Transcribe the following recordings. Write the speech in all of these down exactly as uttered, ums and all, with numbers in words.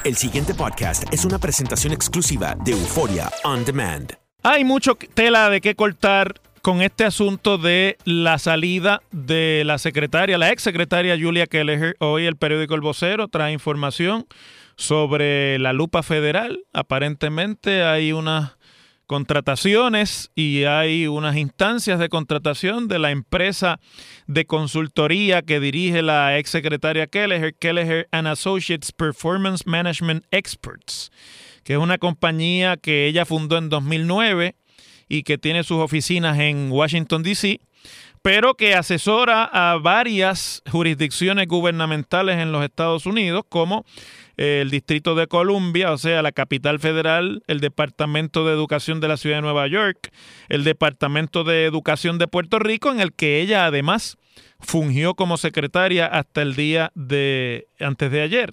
El siguiente podcast es una presentación exclusiva de Euforia On Demand. Hay mucho tela de qué cortar con este asunto de la salida de la secretaria, la exsecretaria Julia Kelleher. Hoy el periódico El Vocero trae información sobre la lupa federal. Aparentemente hay unas contrataciones y hay unas instancias de contratación de la empresa de consultoría que dirige la exsecretaria Kelleher, Kelleher and Associates Performance Management Experts, que es una compañía que ella fundó en dos mil nueve y que tiene sus oficinas en Washington, D C, pero que asesora a varias jurisdicciones gubernamentales en los Estados Unidos, como el Distrito de Columbia, o sea, la capital federal, el Departamento de Educación de la Ciudad de Nueva York, el Departamento de Educación de Puerto Rico, en el que ella además fungió como secretaria hasta el día de antes de ayer.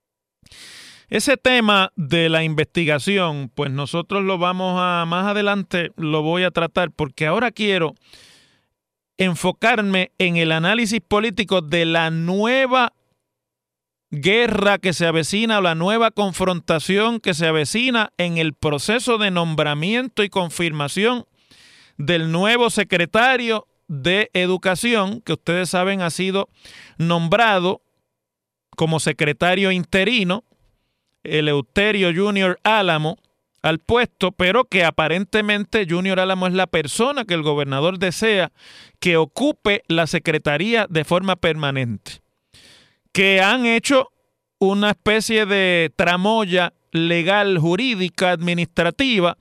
Ese tema de la investigación, pues nosotros lo vamos a, más adelante lo voy a tratar, porque ahora quiero enfocarme en el análisis político de la nueva guerra que se avecina o la nueva confrontación que se avecina en el proceso de nombramiento y confirmación del nuevo secretario de Educación, que ustedes saben ha sido nombrado como secretario interino, Eleuterio Junior Álamo, al puesto, pero que aparentemente Junior Álamo es la persona que el gobernador desea que ocupe la secretaría de forma permanente, que han hecho una especie de tramoya legal, jurídica, administrativa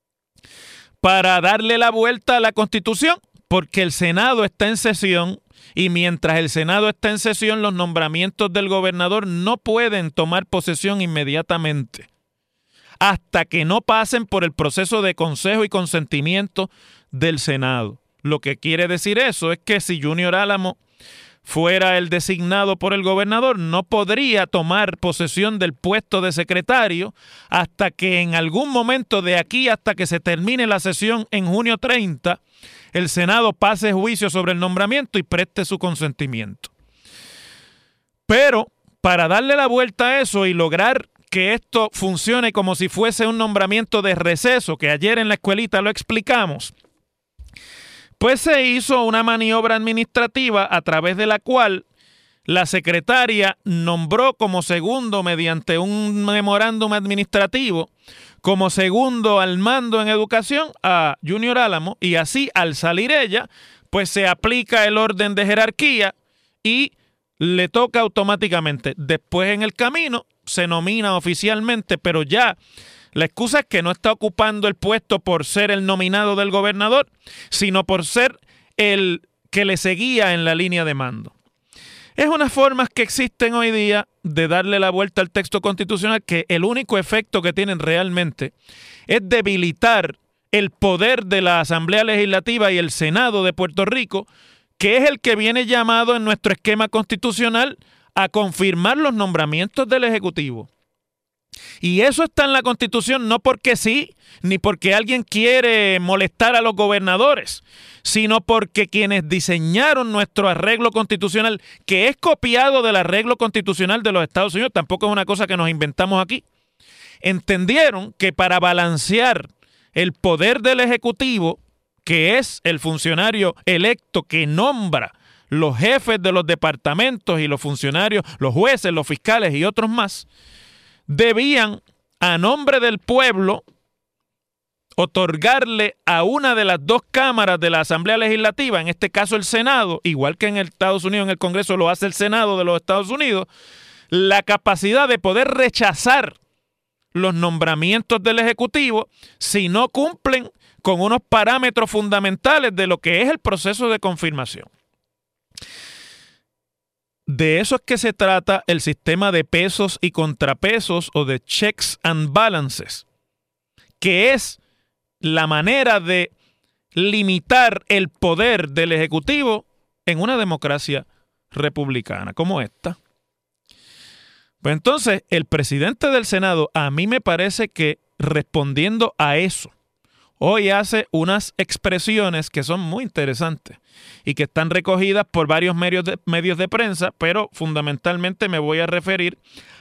para darle la vuelta a la Constitución, porque el Senado está en sesión y mientras el Senado está en sesión, los nombramientos del gobernador no pueden tomar posesión inmediatamente hasta que no pasen por el proceso de consejo y consentimiento del Senado. Lo que quiere decir eso es que si Junior Álamo fuera el designado por el gobernador, no podría tomar posesión del puesto de secretario hasta que en algún momento de aquí, hasta que se termine la sesión en junio treinta, el Senado pase juicio sobre el nombramiento y preste su consentimiento. Pero para darle la vuelta a eso y lograr que esto funcione como si fuese un nombramiento de receso, que ayer en la escuelita lo explicamos, pues se hizo una maniobra administrativa a través de la cual la secretaria nombró como segundo, mediante un memorándum administrativo, como segundo al mando en educación a Junior Álamo, y así al salir ella, pues se aplica el orden de jerarquía y le toca automáticamente. Después en el camino se nomina oficialmente, pero ya la excusa es que no está ocupando el puesto por ser el nominado del gobernador, sino por ser el que le seguía en la línea de mando. Es unas formas que existen hoy día de darle la vuelta al texto constitucional que el único efecto que tienen realmente es debilitar el poder de la Asamblea Legislativa y el Senado de Puerto Rico, que es el que viene llamado en nuestro esquema constitucional a confirmar los nombramientos del Ejecutivo. Y eso está en la Constitución no porque sí, ni porque alguien quiere molestar a los gobernadores, sino porque quienes diseñaron nuestro arreglo constitucional, que es copiado del arreglo constitucional de los Estados Unidos, tampoco es una cosa que nos inventamos aquí, entendieron que para balancear el poder del Ejecutivo, que es el funcionario electo que nombra los jefes de los departamentos y los funcionarios, los jueces, los fiscales y otros más, debían, a nombre del pueblo, otorgarle a una de las dos cámaras de la Asamblea Legislativa, en este caso el Senado, igual que en Estados Unidos, en el Congreso lo hace el Senado de los Estados Unidos, la capacidad de poder rechazar los nombramientos del Ejecutivo si no cumplen con unos parámetros fundamentales de lo que es el proceso de confirmación. De eso es que se trata el sistema de pesos y contrapesos o de checks and balances, que es la manera de limitar el poder del Ejecutivo en una democracia republicana como esta. Pues entonces, el presidente del Senado, a mí me parece que respondiendo a eso, hoy hace unas expresiones que son muy interesantes y que están recogidas por varios medios de, medios de prensa, pero fundamentalmente me voy a referir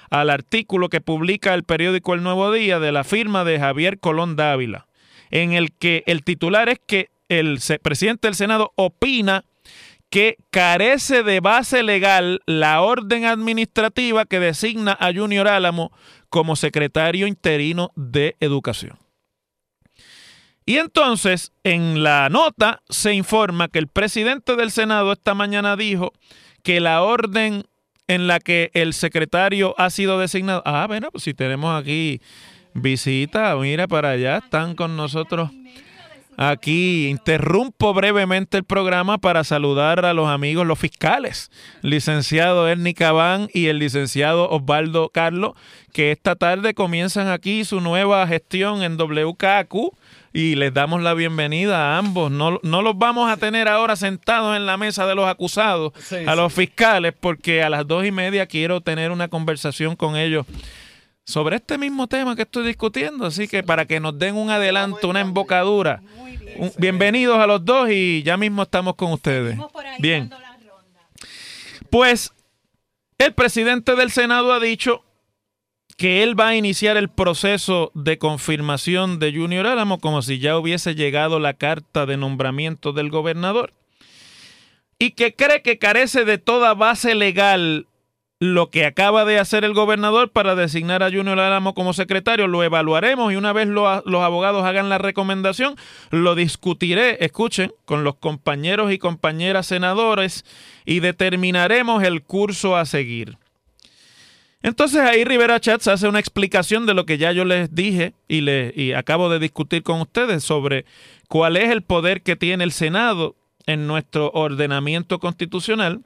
al artículo que publica el periódico El Nuevo Día de la firma de Javier Colón Dávila, en el que el titular es que el presidente del Senado opina que carece de base legal la orden administrativa que designa a Junior Álamo como secretario interino de Educación. Y entonces, en la nota se informa que el presidente del Senado esta mañana dijo que la orden en la que el secretario ha sido designado... Ah, bueno, pues si tenemos aquí visita, mira para allá, están con nosotros aquí. Interrumpo brevemente el programa para saludar a los amigos, los fiscales, licenciado Ernie Cabán y el licenciado Osvaldo Carlos, que esta tarde comienzan aquí su nueva gestión en W K Q y les damos la bienvenida a ambos. No, no los vamos a tener ahora sentados en la mesa de los acusados, sí, a los sí. fiscales, porque a las dos y media quiero tener una conversación con ellos sobre este mismo tema que estoy discutiendo, así que para que nos den un adelanto, una embocadura. Un, bienvenidos a los dos y ya mismo estamos con ustedes. Bien. Pues el presidente del Senado ha dicho que él va a iniciar el proceso de confirmación de Junior Álamo como si ya hubiese llegado la carta de nombramiento del gobernador y que cree que carece de toda base legal lo que acaba de hacer el gobernador para designar a Junior Álamo como secretario. Lo evaluaremos y una vez lo, los abogados hagan la recomendación, lo discutiré, escuchen, con los compañeros y compañeras senadores y determinaremos el curso a seguir. Entonces ahí Rivera Chats hace una explicación de lo que ya yo les dije y, le, y acabo de discutir con ustedes sobre cuál es el poder que tiene el Senado en nuestro ordenamiento constitucional.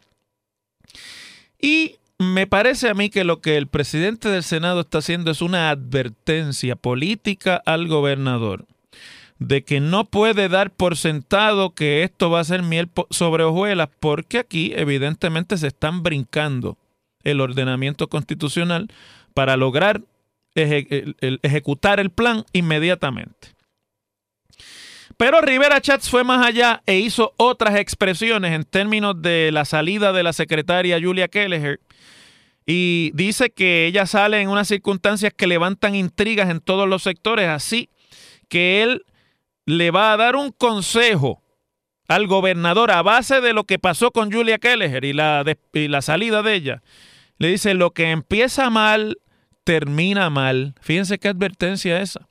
Y me parece a mí que lo que el presidente del Senado está haciendo es una advertencia política al gobernador de que no puede dar por sentado que esto va a ser miel sobre hojuelas, porque aquí evidentemente se están brincando el ordenamiento constitucional para lograr eje el, el, ejecutar el plan inmediatamente. Pero Rivera Chats fue más allá e hizo otras expresiones en términos de la salida de la secretaria Julia Kelleher y dice que ella sale en unas circunstancias que levantan intrigas en todos los sectores, así que él le va a dar un consejo al gobernador a base de lo que pasó con Julia Kelleher y la, de, y la salida de ella. Le dice, lo que empieza mal, termina mal. Fíjense qué advertencia esa.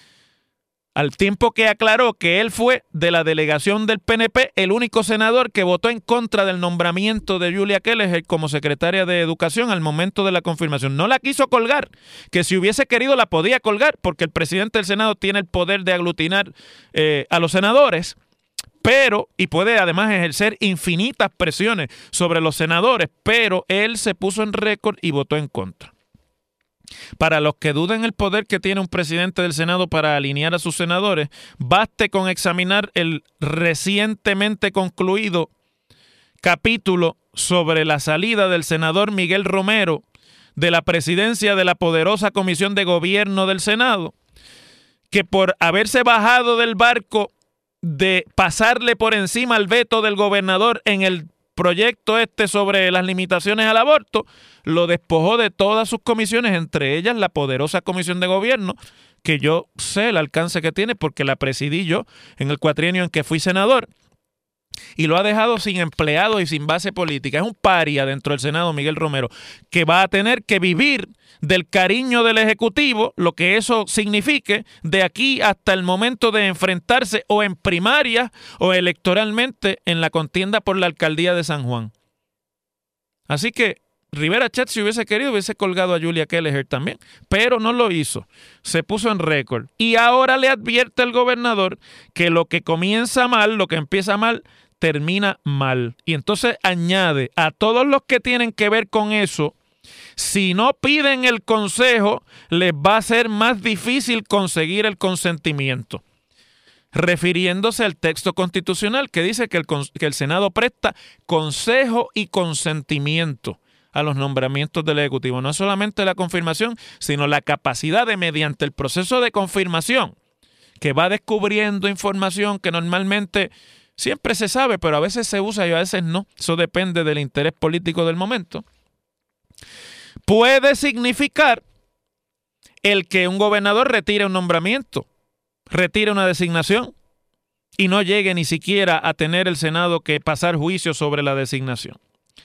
Al tiempo que aclaró que él fue de la delegación del P N P el único senador que votó en contra del nombramiento de Julia Kelleher como secretaria de Educación al momento de la confirmación. No la quiso colgar, que si hubiese querido la podía colgar, porque el presidente del Senado tiene el poder de aglutinar eh, a los senadores, pero, y puede además ejercer infinitas presiones sobre los senadores, pero él se puso en récord y votó en contra. Para los que duden el poder que tiene un presidente del Senado para alinear a sus senadores, baste con examinar el recientemente concluido capítulo sobre la salida del senador Miguel Romero de la presidencia de la poderosa Comisión de Gobierno del Senado, que por haberse bajado del barco de pasarle por encima al veto del gobernador en el proyecto este sobre las limitaciones al aborto, lo despojó de todas sus comisiones, entre ellas la poderosa Comisión de Gobierno, que yo sé el alcance que tiene porque la presidí yo en el cuatrienio en que fui senador, y lo ha dejado sin empleados y sin base política. Es un paria dentro del Senado, Miguel Romero, que va a tener que vivir del cariño del Ejecutivo, lo que eso signifique, de aquí hasta el momento de enfrentarse o en primarias o electoralmente en la contienda por la alcaldía de San Juan. Así que Rivera Chats, si hubiese querido, hubiese colgado a Julia Kelleher también, pero no lo hizo. Se puso en récord. Y ahora le advierte al gobernador que lo que comienza mal, lo que empieza mal, termina mal. Y entonces añade a todos los que tienen que ver con eso, si no piden el consejo, les va a ser más difícil conseguir el consentimiento. Refiriéndose al texto constitucional que dice que el, que el Senado presta consejo y consentimiento a los nombramientos del Ejecutivo. No solamente la confirmación, sino la capacidad de, mediante el proceso de confirmación, que va descubriendo información que normalmente siempre se sabe, pero a veces se usa y a veces no. Eso depende del interés político del momento. puede significar el que un gobernador retire un nombramiento, retire una designación y no llegue ni siquiera a tener el Senado que pasar juicio sobre la designación.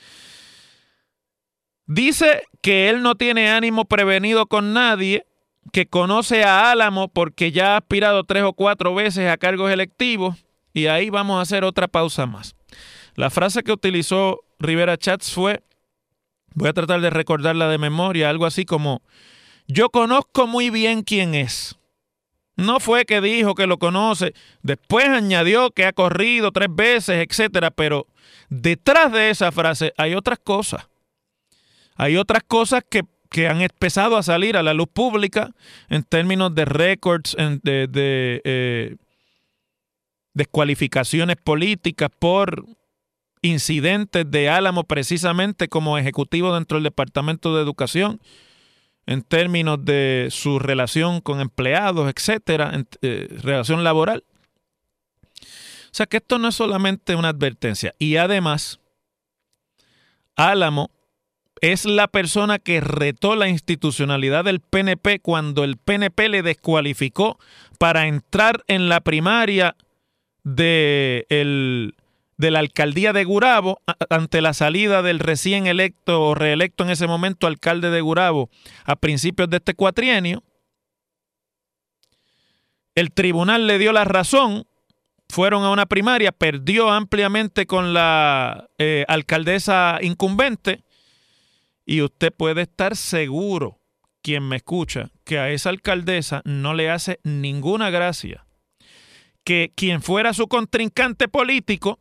Dice que él no tiene ánimo prevenido con nadie, que conoce a Álamo porque ya ha aspirado tres o cuatro veces a cargos electivos, y ahí vamos a hacer otra pausa más. La frase que utilizó Rivera Schatz fue, voy a tratar de recordarla de memoria, algo así como: yo conozco muy bien quién es. No fue que dijo que lo conoce, después añadió que ha corrido tres veces, etcétera, pero detrás de esa frase hay otras cosas. Hay otras cosas que, que han empezado a salir a la luz pública en términos de récords, de, de eh, descualificaciones políticas por incidentes de Álamo precisamente como ejecutivo dentro del Departamento de Educación, en términos de su relación con empleados, etcétera, en, eh, relación laboral. O sea que esto no es solamente una advertencia. Y además, Álamo es la persona que retó la institucionalidad del P N P cuando el P N P le descualificó para entrar en la primaria de, el, de la alcaldía de Gurabo ante la salida del recién electo o reelecto en ese momento alcalde de Gurabo a principios de este cuatrienio. El tribunal le dio la razón, fueron a una primaria, perdió ampliamente con la eh, alcaldesa incumbente. Y usted puede estar seguro, quien me escucha, que a esa alcaldesa no le hace ninguna gracia que quien fuera su contrincante político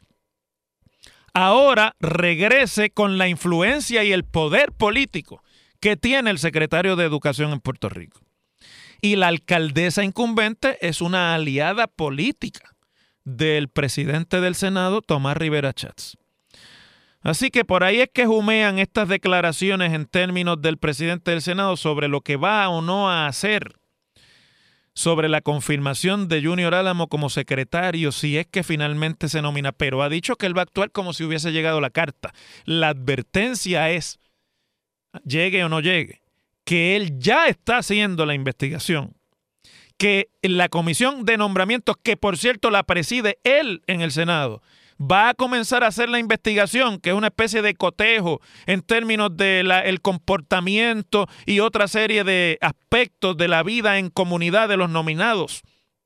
ahora regrese con la influencia y el poder político que tiene el secretario de Educación en Puerto Rico. Y la alcaldesa incumbente es una aliada política del presidente del Senado, Tomás Rivera Schatz. Así que por ahí es que humean estas declaraciones en términos del presidente del Senado sobre lo que va o no a hacer sobre la confirmación de Junior Álamo como secretario, si es que finalmente se nomina, pero ha dicho que él va a actuar como si hubiese llegado la carta. La advertencia es, llegue o no llegue, que él ya está haciendo la investigación, que la comisión de nombramientos, que por cierto la preside él en el Senado, va a comenzar a hacer la investigación, que es una especie de cotejo en términos del comportamiento y otra serie de aspectos de la vida en comunidad de los nominados.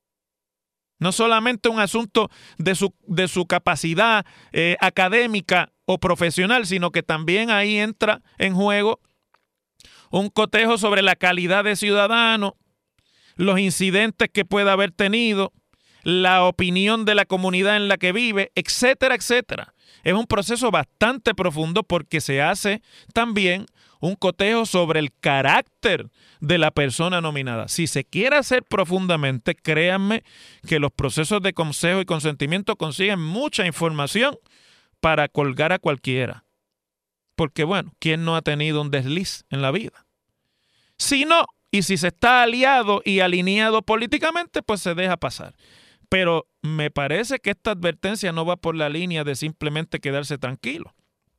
No solamente un asunto de su, de su capacidad eh, académica o profesional, sino que también ahí entra en juego un cotejo sobre la calidad de ciudadano, los incidentes que pueda haber tenido, la opinión de la comunidad en la que vive, etcétera, etcétera. Es un proceso bastante profundo porque se hace también un cotejo sobre el carácter de la persona nominada. Si se quiere hacer profundamente, créanme que los procesos de consejo y consentimiento consiguen mucha información para colgar a cualquiera. Porque bueno, ¿quién no ha tenido un desliz en la vida? Si no, y si se está aliado y alineado políticamente, pues se deja pasar. Pero me parece que esta advertencia no va por la línea de simplemente quedarse tranquilo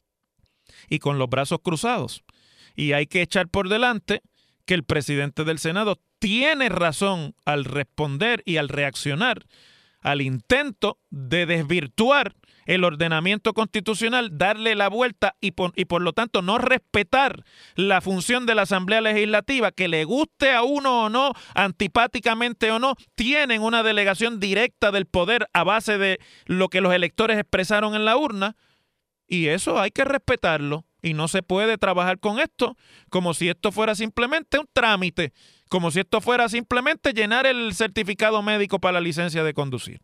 y con los brazos cruzados. Y hay que echar por delante que el presidente del Senado tiene razón al responder y al reaccionar al intento de desvirtuar el ordenamiento constitucional, darle la vuelta y por, y por lo tanto no respetar la función de la Asamblea Legislativa, que le guste a uno o no, antipáticamente o no, tienen una delegación directa del poder a base de lo que los electores expresaron en la urna, y eso hay que respetarlo, y no se puede trabajar con esto como si esto fuera simplemente un trámite, como si esto fuera simplemente llenar el certificado médico para la licencia de conducir.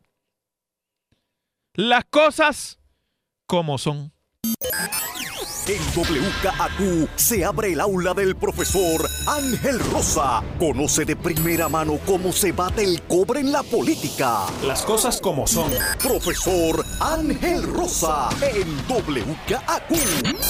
Las cosas como son. En W K A Q se abre el aula del profesor Ángel Rosa. Conoce de primera mano cómo se bate el cobre en la política. Las cosas como son. Profesor Ángel Rosa en W K A Q.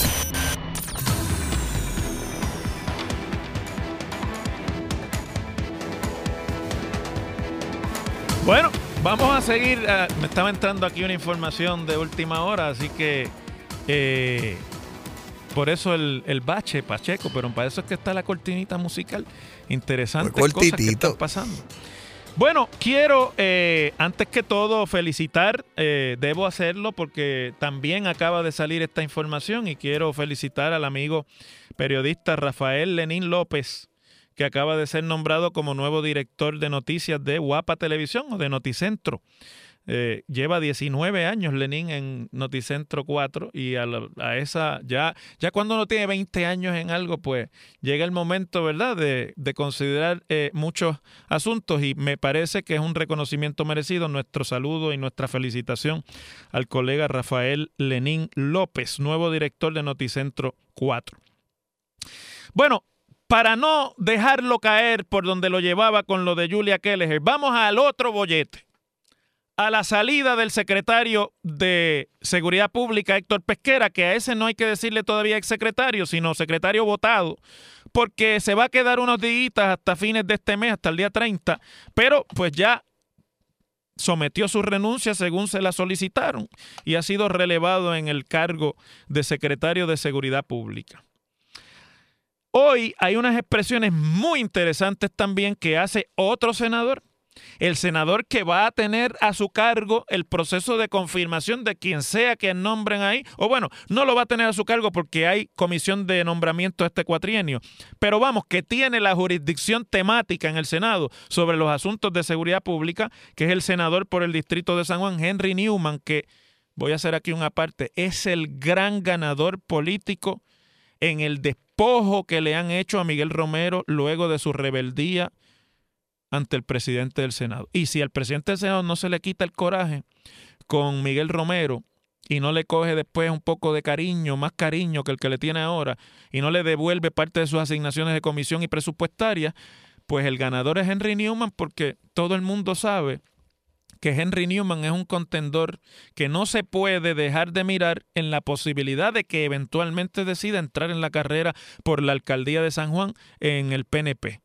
Bueno, vamos a seguir. Uh, me estaba entrando aquí una información de última hora, así que eh, Por eso el, el bache, Pacheco, pero para eso es que está la cortinita musical. Interesantes Muy cosas que cortitito. están pasando. Bueno, quiero, eh, antes que todo, felicitar, eh, debo hacerlo porque también acaba de salir esta información y quiero felicitar al amigo periodista Rafael Lenín López, que acaba de ser nombrado como nuevo director de noticias de Guapa Televisión o de Noticentro. Eh, lleva diecinueve años Lenín en Noticentro cuatro y a, la, a esa, ya, ya cuando uno tiene veinte años en algo, pues llega el momento, ¿verdad?, de, de considerar eh, muchos asuntos y me parece que es un reconocimiento merecido. Nuestro saludo y nuestra felicitación al colega Rafael Lenín López, nuevo director de Noticentro cuatro. Bueno, para no dejarlo caer por donde lo llevaba con lo de Julia Kelleher, vamos al otro bollete. A la salida del secretario de Seguridad Pública, Héctor Pesquera, que a ese no hay que decirle todavía exsecretario, sino secretario votado, porque se va a quedar unos días hasta fines de este mes, hasta el día treinta, pero pues ya sometió su renuncia según se la solicitaron y ha sido relevado en el cargo de secretario de Seguridad Pública. Hoy hay unas expresiones muy interesantes también que hace otro senador. El senador que va a tener a su cargo el proceso de confirmación de quien sea que nombren ahí, o bueno, no lo va a tener a su cargo porque hay comisión de nombramiento este cuatrienio, pero vamos, que tiene la jurisdicción temática en el Senado sobre los asuntos de seguridad pública, que es el senador por el distrito de San Juan, Henry Newman, que, voy a hacer aquí una parte, es el gran ganador político en el despojo que le han hecho a Miguel Romero luego de su rebeldía ante el presidente del Senado. Y si al presidente del Senado no se le quita el coraje con Miguel Romero y no le coge después un poco de cariño, más cariño que el que le tiene ahora, y no le devuelve parte de sus asignaciones de comisión y presupuestaria, pues el ganador es Henry Newman, porque todo el mundo sabe que Henry Newman es un contendor que no se puede dejar de mirar en la posibilidad de que eventualmente decida entrar en la carrera por la alcaldía de San Juan en el P N P.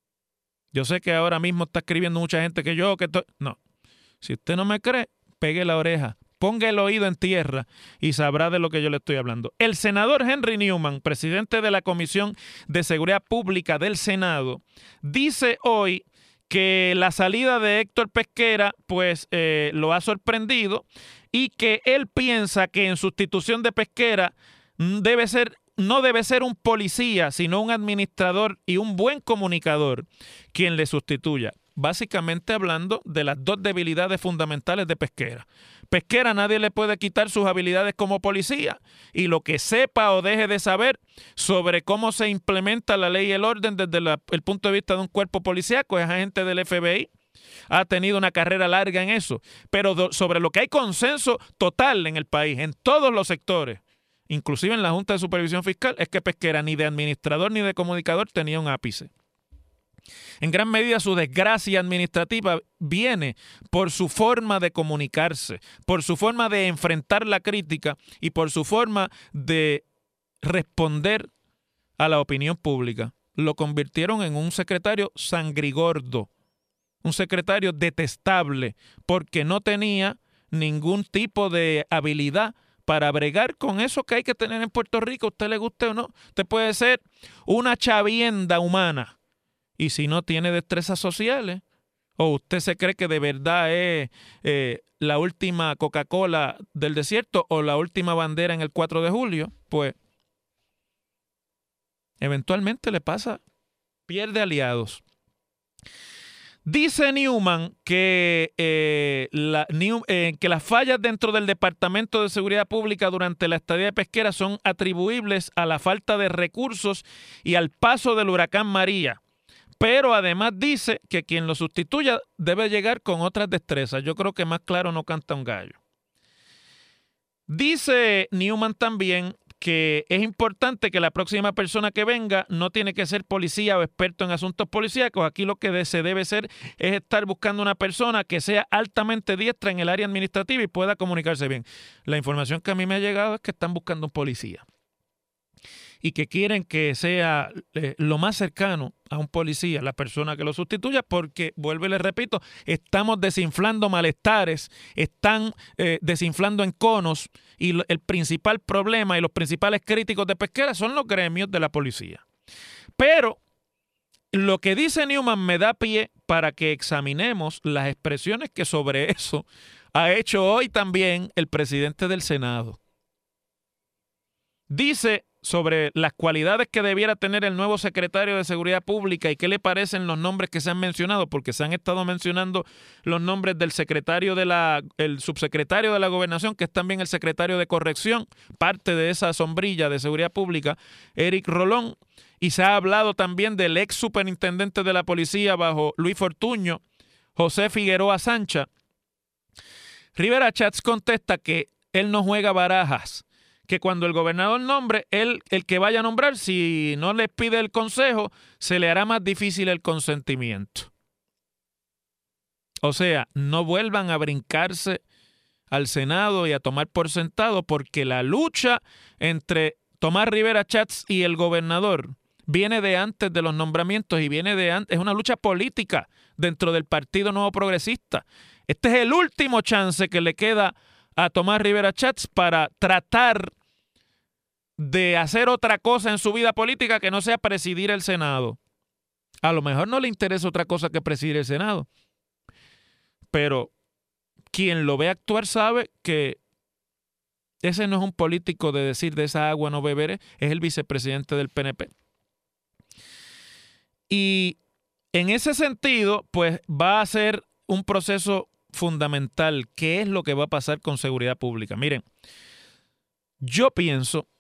Yo sé que ahora mismo está escribiendo mucha gente que yo, que estoy... No, si usted no me cree, pegue la oreja, ponga el oído en tierra y sabrá de lo que yo le estoy hablando. El senador Henry Newman, presidente de la Comisión de Seguridad Pública del Senado, dice hoy que la salida de Héctor Pesquera pues eh, lo ha sorprendido y que él piensa que en sustitución de Pesquera debe ser... no debe ser un policía, sino un administrador y un buen comunicador quien le sustituya. Básicamente hablando de las dos debilidades fundamentales de Pesquera. Pesquera nadie le puede quitar sus habilidades como policía y lo que sepa o deje de saber sobre cómo se implementa la ley y el orden desde la, el punto de vista de un cuerpo policíaco es agente del F B I. Ha tenido una carrera larga en eso. Pero do, sobre lo que hay consenso total en el país, en todos los sectores, inclusive en la Junta de Supervisión Fiscal, es que Pesquera ni de administrador ni de comunicador tenía un ápice. En gran medida su desgracia administrativa viene por su forma de comunicarse, por su forma de enfrentar la crítica y por su forma de responder a la opinión pública. Lo convirtieron en un secretario sangrigordo, un secretario detestable, porque no tenía ningún tipo de habilidad para bregar con eso que hay que tener en Puerto Rico, a usted le guste o no. Usted puede ser una chavienda humana y si no tiene destrezas sociales o usted se cree que de verdad es eh, la última Coca-Cola del desierto o la última bandera en el cuatro de julio, pues eventualmente le pasa, pierde aliados. Dice Newman que, eh, la, New, eh, que las fallas dentro del Departamento de Seguridad Pública durante la estadía de Pesquera son atribuibles a la falta de recursos y al paso del huracán María. Pero además dice que quien lo sustituya debe llegar con otras destrezas. Yo creo que más claro no canta un gallo. Dice Newman también que es importante que la próxima persona que venga no tiene que ser policía o experto en asuntos policíacos. Aquí lo que se debe hacer es estar buscando una persona que sea altamente diestra en el área administrativa y pueda comunicarse bien. La información que a mí me ha llegado es que están buscando un policía. y que quieren que sea eh, lo más cercano a un policía, la persona que lo sustituya, porque, vuelvo y les repito, estamos desinflando malestares, están eh, desinflando enconos, y lo, el principal problema y los principales críticos de Pesquera son los gremios de la policía. Pero lo que dice Newman me da pie para que examinemos las expresiones que sobre eso ha hecho hoy también el presidente del Senado. Dice sobre las cualidades que debiera tener el nuevo secretario de Seguridad Pública y qué le parecen los nombres que se han mencionado, porque se han estado mencionando los nombres del secretario de la, el subsecretario de la Gobernación, que es también el secretario de Corrección, parte de esa sombrilla de Seguridad Pública, Eric Rolón, y se ha hablado también del ex superintendente de la policía bajo Luis Fortuño, José Figueroa Sancha. Rivera Schatz contesta que él no juega barajas, que cuando el gobernador nombre, él, el que vaya a nombrar, si no les pide el consejo, se le hará más difícil el consentimiento. O sea, no vuelvan a brincarse al Senado y a tomar por sentado, porque la lucha entre Tomás Rivera Schatz y el gobernador viene de antes de los nombramientos y viene de antes, es una lucha política dentro del Partido Nuevo Progresista. Este es el último chance que le queda a Tomás Rivera Schatz para tratar de hacer otra cosa en su vida política que no sea presidir el Senado. A lo mejor no le interesa otra cosa que presidir el Senado, pero quien lo ve actuar sabe que ese no es un político de decir de esa agua no beberé, es el vicepresidente del P N P. Y en ese sentido, pues va a ser un proceso fundamental. ¿Qué es lo que va a pasar con seguridad pública? Miren, yo pienso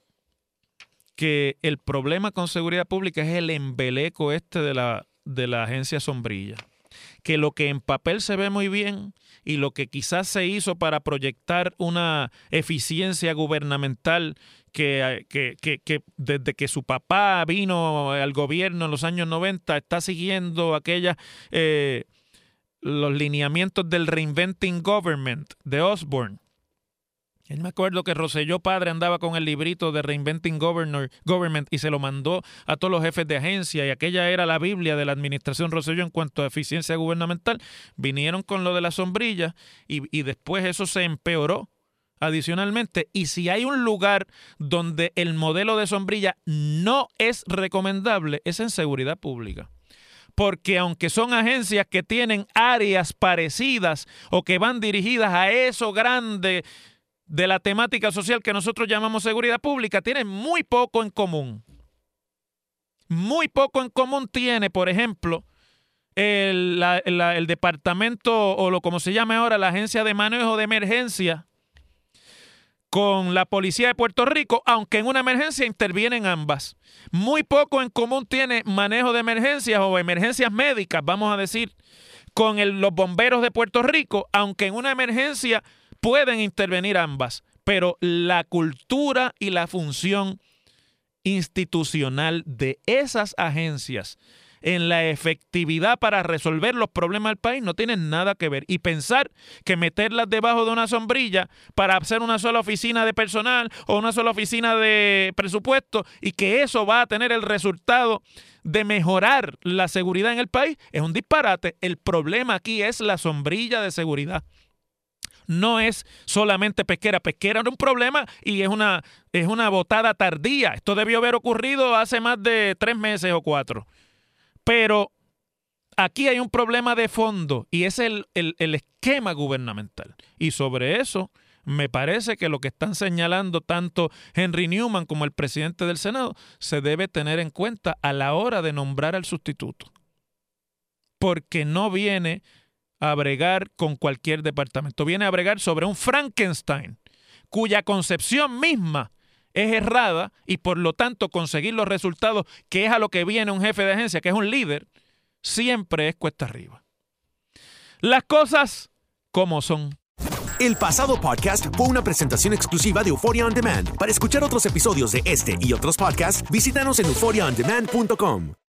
que el problema con seguridad pública es el embeleco este de la, de la agencia sombrilla. Que lo que en papel se ve muy bien y lo que quizás se hizo para proyectar una eficiencia gubernamental que, que, que, que desde que su papá vino al gobierno en los años noventa está siguiendo aquellas... Eh, los lineamientos del Reinventing Government de Osborne. Yo me acuerdo que Rosselló padre andaba con el librito de Reinventing Governor, Government y se lo mandó a todos los jefes de agencia, y aquella era la Biblia de la administración Rosselló en cuanto a eficiencia gubernamental. Vinieron con lo de la sombrilla y, y después eso se empeoró adicionalmente. Y si hay un lugar donde el modelo de sombrilla no es recomendable, es en seguridad pública. Porque aunque son agencias que tienen áreas parecidas o que van dirigidas a eso grande de la temática social que nosotros llamamos seguridad pública, tienen muy poco en común. Muy poco en común tiene, por ejemplo, el, la, la, el departamento, o lo como se llama ahora, la Agencia de Manejo de Emergencia, con la Policía de Puerto Rico, aunque en una emergencia intervienen ambas. Muy poco en común tiene manejo de emergencias o emergencias médicas, vamos a decir, con el, los bomberos de Puerto Rico, aunque en una emergencia pueden intervenir ambas. Pero la cultura y la función institucional de esas agencias en la efectividad para resolver los problemas del país no tienen nada que ver. Y pensar que meterlas debajo de una sombrilla para hacer una sola oficina de personal o una sola oficina de presupuesto y que eso va a tener el resultado de mejorar la seguridad en el país es un disparate. El problema aquí es la sombrilla de seguridad. No es solamente Pesquera. Pesquera era un problema y es una, es una botada tardía. Esto debió haber ocurrido hace más de tres meses o cuatro. Pero aquí hay un problema de fondo y es el, el, el esquema gubernamental. Y sobre eso me parece que lo que están señalando tanto Henry Newman como el presidente del Senado se debe tener en cuenta a la hora de nombrar al sustituto. Porque no viene a bregar con cualquier departamento. Viene a bregar sobre un Frankenstein cuya concepción misma es errada y por lo tanto conseguir los resultados que es a lo que viene un jefe de agencia, que es un líder, siempre es cuesta arriba. Las cosas como son. El pasado podcast fue una presentación exclusiva de Euphoria On Demand. Para escuchar otros episodios de este y otros podcasts, visítanos en euphoria on demand punto com.